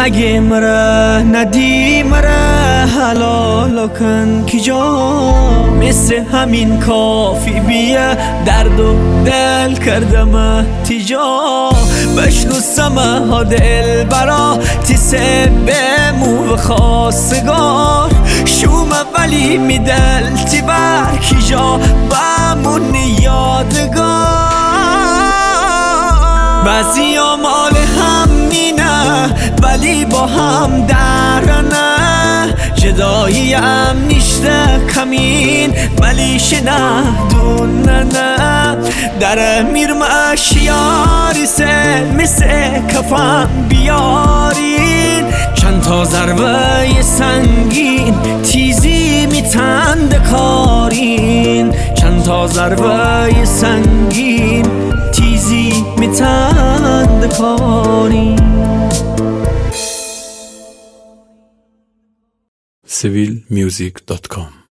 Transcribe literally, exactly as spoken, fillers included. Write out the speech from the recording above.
اگه مره ندی مره حلال کن کی جا مثل همین کافی بیه درد و دل کردم تیجا بشنو سمه ها دل برا تی سبمو و خواستگار شومه ولی می دل تی بر کی جا بمون یادگار بعضی ها مال هم نینه ولی با هم درنه جدایی هم نیشته کمین ولی شنه دونه نه در میرمش یاری سه مثل کفن بیارین چند تا ضربه سنگین تیزی میتند کارین چند تا ضربه سنگین تیزی میتند کارین سیویل میوزیک دات کام